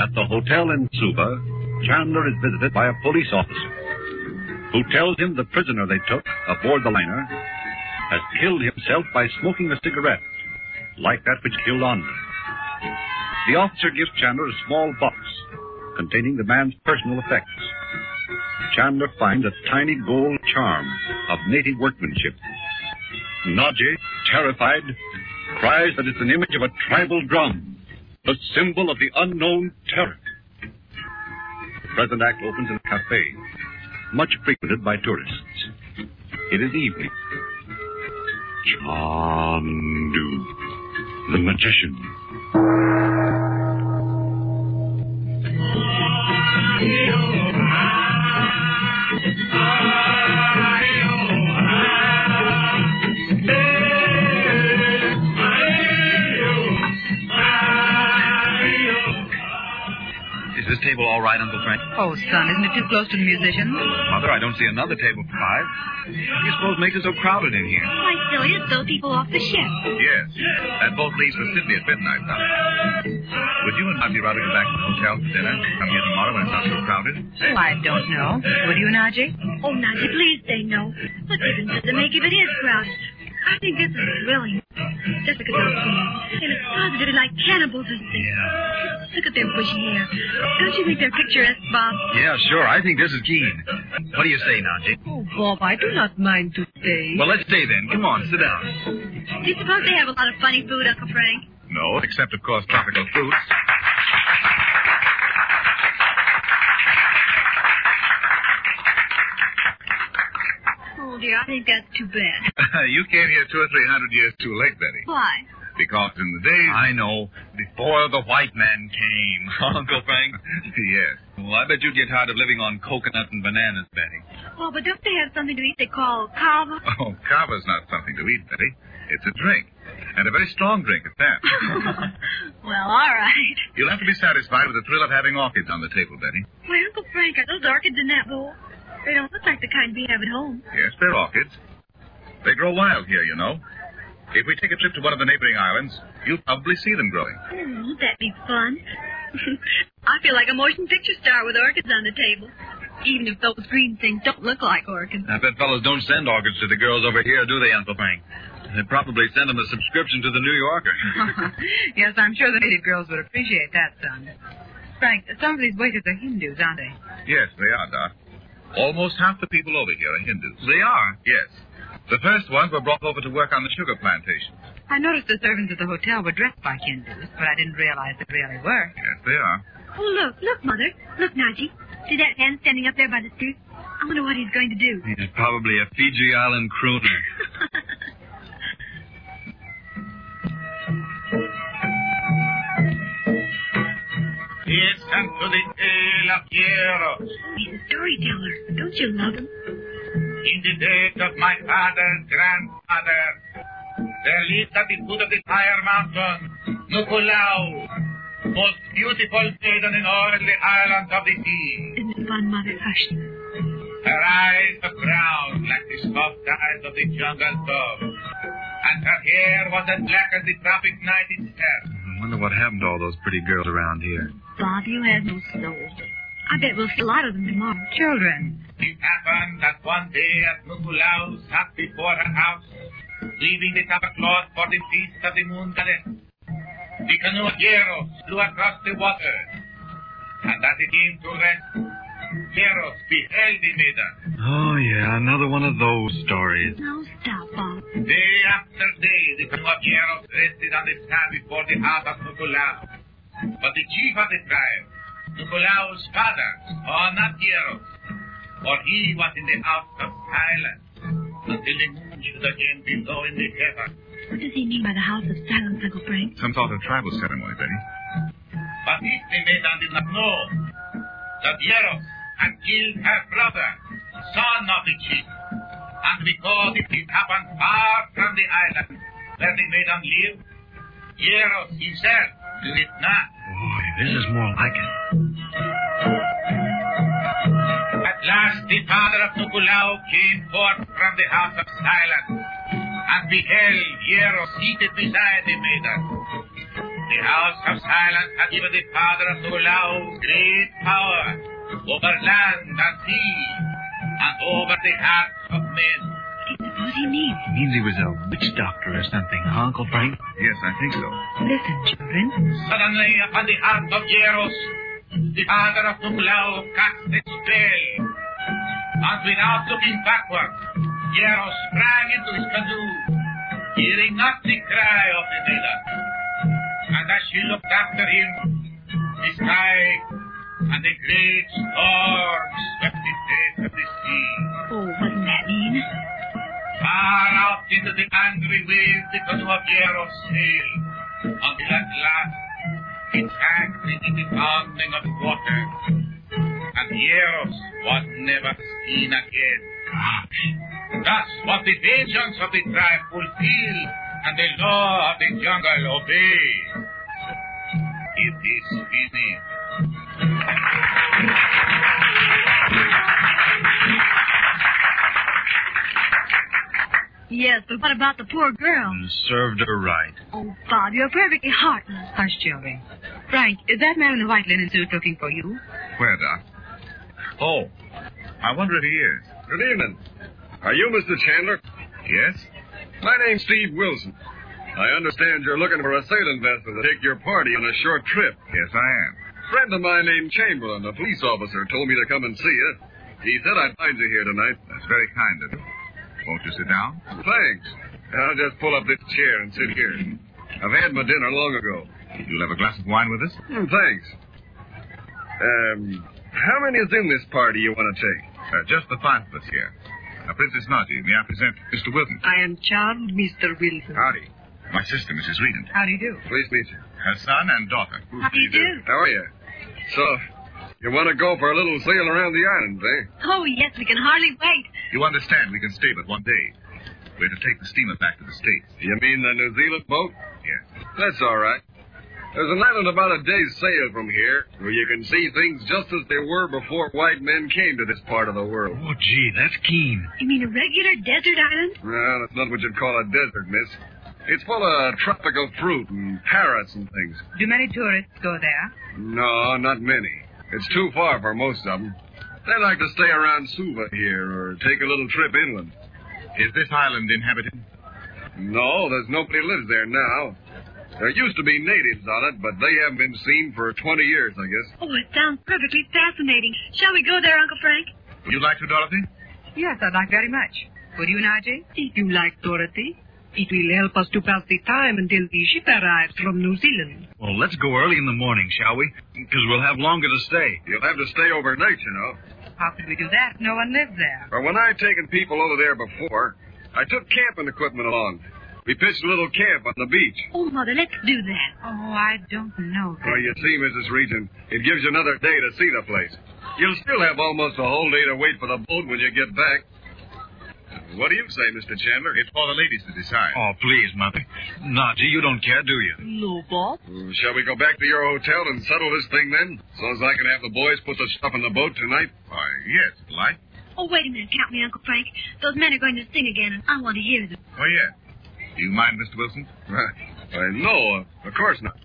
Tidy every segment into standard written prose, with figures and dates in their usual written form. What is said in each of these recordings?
At the hotel in Suva, Chandler is visited by a police officer who tells him the prisoner they took aboard the liner has killed himself by smoking a cigarette, like that which killed Andre. The officer gives Chandler a small box containing the man's personal effects. Chandler finds a tiny gold charm of native workmanship. Nadji, terrified, cries that it's an image of a tribal drum, the symbol of the unknown terror. The present act opens in a cafe, much frequented by tourists. It is evening. Chandu, the magician. Is this table all right, Uncle Frank? Oh, son, isn't it too close to the musicians? Mother, I don't see another table for 5. What do you suppose makes it so crowded in here? Why, silly, it's those people off the ship. Yes. That boat leaves for Sydney at midnight, now. Would you and Najee rather go back to the hotel for dinner? Come here tomorrow when it's not so crowded? Oh, I don't know. Would you, Najee? Oh, Najee, please say no. What difference does it make if it is crowded? I think this is thrilling. Just because I've seen it. They look positively like cannibals, isn't they? Yeah. Look at their bushy hair. Don't you think they're picturesque, Bob? Yeah, sure. I think this is keen. What do you say, Najee? Oh, Bob, I do not mind to stay. Well, let's stay then. Come on, sit down. Do you suppose they have a lot of funny food, Uncle Frank? No, except, of course, tropical fruits. Oh, dear, I think that's too bad. You came here 200 or 300 years too late, Betty. Why? Because in the days... I know. Before the white man came. Uncle Frank? Yes. Well, I bet you'd get tired of living on coconut and bananas, Betty. Oh, but don't they have something to eat they call kava? Oh, kava's not something to eat, Betty. It's a drink. And a very strong drink at that. Well, all right. You'll have to be satisfied with the thrill of having orchids on the table, Betty. Why, Uncle Frank, are those orchids in that bowl? They don't look like the kind we have at home. Yes, they're orchids. They grow wild here, you know. If we take a trip to one of the neighboring islands, you'll probably see them growing. Oh, won't that be fun? I feel like a motion picture star with orchids on the table. Even if those green things don't look like orchids. I bet fellows don't send orchids to the girls over here, do they, Uncle Frank? They probably send them a subscription to the New Yorker. Yes, I'm sure the native girls would appreciate that, son. Frank, some of these waiters are Hindus, aren't they? Yes, they are, Doc. Almost half the people over here are Hindus. They are? Yes. The first ones were brought over to work on the sugar plantations. I noticed the servants at the hotel were dressed like Hindus, but I didn't realize they really were. Yes, they are. Oh, look, Mother. Look, Najee. See that man standing up there by the street? I wonder what he's going to do. He's probably a Fiji Island crooner. Listen to the tale of Eros. He's a storyteller. Don't you love him? In the days of my father's grandfather, there lived at the foot of the Fire Mountain, Nukulau, most beautiful maiden in all the islands of the sea. Isn't it fun, Mother? Hush. Her eyes were brown like the soft eyes of the jungle dove, and her hair was as black as the tropic night itself. I wonder what happened to all those pretty girls around here. Bob, you have no soul. I bet we'll see a lot of them tomorrow. Children. It happened that one day as Nukulau sat before her house, weaving the tablecloth for the feast of the moon goddess, the canoe of Eros flew across the water, and as it came to rest, Eros beheld the maiden. Oh, yeah, another one of those stories. Now stop, Bob. Day after day, the canoe of Eros rested on the sand before the house of Nukulau. But the chief of the tribe, Nukulau's father, saw not Eros, for he was in the house of silence, until the moon should again be low in the heaven. What does he mean by the house of silence, Uncle Frank? Some sort of tribal ceremony, Betty. But if the maiden did not know that Eros had killed her brother, son of the chief, and because it happened far from the island where the maiden lived, Eros himself knew it not. Boy, this is more like it. At last the father of Nukulau came forth from the house of silence and beheld Eros seated beside the maiden. The House of Silence has given the father of Nukulao great power over land and sea and over the hearts of men. What does he mean? Means he was a witch doctor or something, huh, Uncle Frank? Yes, I think so. Listen, children. Suddenly, upon the heart of Jairus, the father of Nukulao cast a spell. And without looking backward, Jairus sprang into his canoe, hearing not the cry of the maiden. And as she looked after him, the sky and the great storm swept the face of the sea. Oh, what does that mean? Far out into the angry waves the canoe of Jairus sailed, until at last it sank beneath the pounding of water, and Jairus was never seen again. Thus was the vengeance of the tribe fulfilled, and the law of the jungle obeyed. It is finished. Yes, but what about the poor girl? Served her right. Oh, Bob, you're perfectly heartless. Hush, children. Frank, is that man in the white linen suit looking for you? Where, Doc? Oh, I wonder if he is. Good evening. Are you Mr. Chandler? Yes? My name's Steve Wilson. I understand you're looking for a sailing vessel to take your party on a short trip. Yes, I am. A friend of mine named Chamberlain, a police officer, told me to come and see you. He said I'd find you here tonight. That's very kind of you. Won't you sit down? Thanks. I'll just pull up this chair and sit here. I've had my dinner long ago. You'll have a glass of wine with us? Thanks. How many is in this party you want to take? Just the five of us here. Princess Naji, may I present Mr. Wilson? I am charmed, Mr. Wilson. Howdy. My sister, Mrs. Regent. How do you do? Pleased to meet you. Her son and daughter. How do you do? How are you? So, you want to go for a little sail around the island, eh? Oh, yes, we can hardly wait. You understand we can stay but one day. We're to take the steamer back to the States. You mean the New Zealand boat? Yes. That's all right. There's an island about a day's sail from here where you can see things just as they were before white men came to this part of the world. Oh, gee, that's keen. You mean a regular desert island? Well, that's not what you'd call a desert, miss. It's full of tropical fruit and parrots and things. Do many tourists go there? No, not many. It's too far for most of them. They like to stay around Suva here or take a little trip inland. Is this island inhabited? No, there's nobody lives there now. There used to be natives on it, but they haven't been seen for 20 years, I guess. Oh, it sounds perfectly fascinating. Shall we go there, Uncle Frank? Would you like to, Dorothy? Yes, I'd like very much. Would you, Naji? If you like, Dorothy, it will help us to pass the time until the ship arrives from New Zealand. Well, let's go early in the morning, shall we? Because we'll have longer to stay. You'll have to stay overnight, you know. How could we do that? No one lives there. But when I've taken people over there before, I took camping equipment along. We pitched a little camp on the beach. Oh, Mother, let's do that. Oh, I don't know. Well, you see, Mrs. Regent, it gives you another day to see the place. You'll still have almost a whole day to wait for the boat when you get back. What do you say, Mr. Chandler? It's for the ladies to decide. Oh, please, Mother. Naji, you don't care, do you? No, Bob. Shall we go back to your hotel and settle this thing then? So as I can have the boys put the stuff in the boat tonight? Why, yes, like. Oh, wait a minute. Count me, Uncle Frank. Those men are going to sing again, and I want to hear them. Oh, yeah. Do you mind, Mr. Wilson? No, of course not.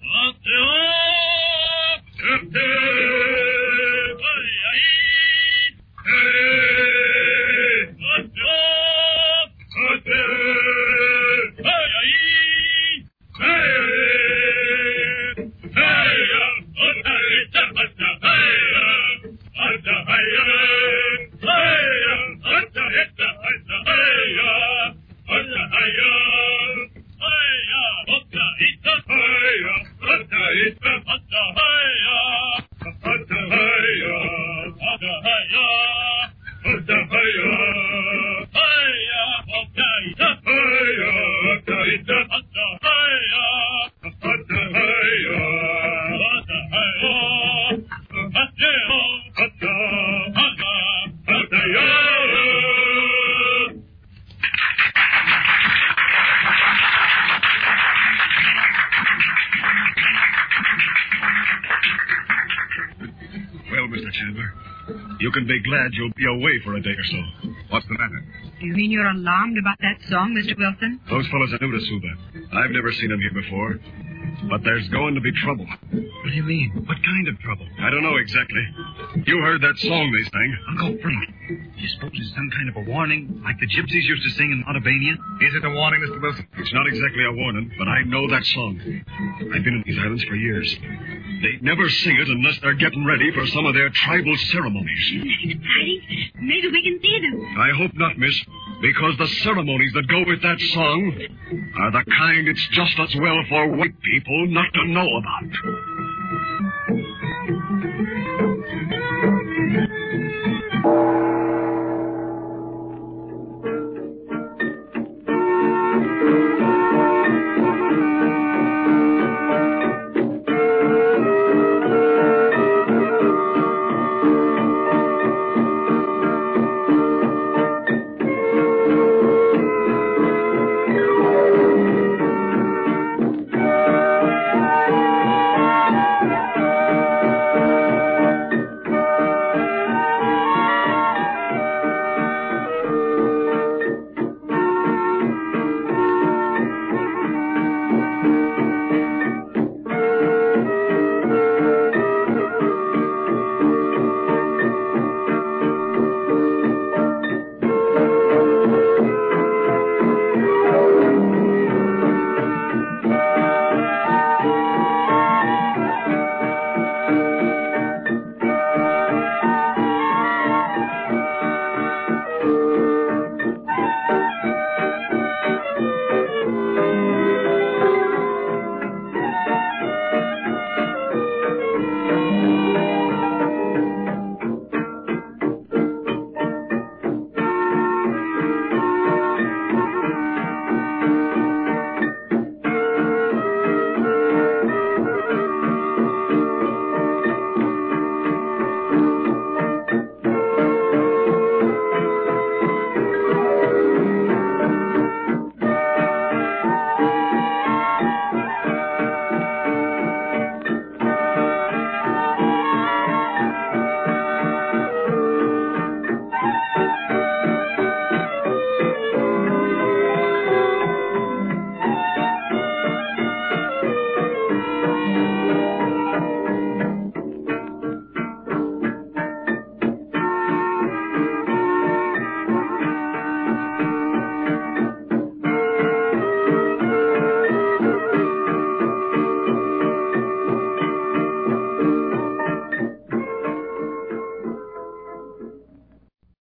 You can be glad you'll be away for a day or so. What's the matter? Do you mean you're alarmed about that song, Mr. Wilson? Those fellows are new to Suva. I've never seen them here before. But there's going to be trouble. What do you mean? What kind of trouble? I don't know exactly. You heard that song they sang. Uncle Frank, you suppose it's some kind of a warning, like the gypsies used to sing in Albania? Is it a warning, Mr. Wilson? It's not exactly a warning, but I know that song. I've been in these islands for years. They never sing it unless they're getting ready for some of their tribal ceremonies. That's exciting. Maybe we can see them. I hope not, miss, because the ceremonies that go with that song are the kind it's just as well for white people not to know about.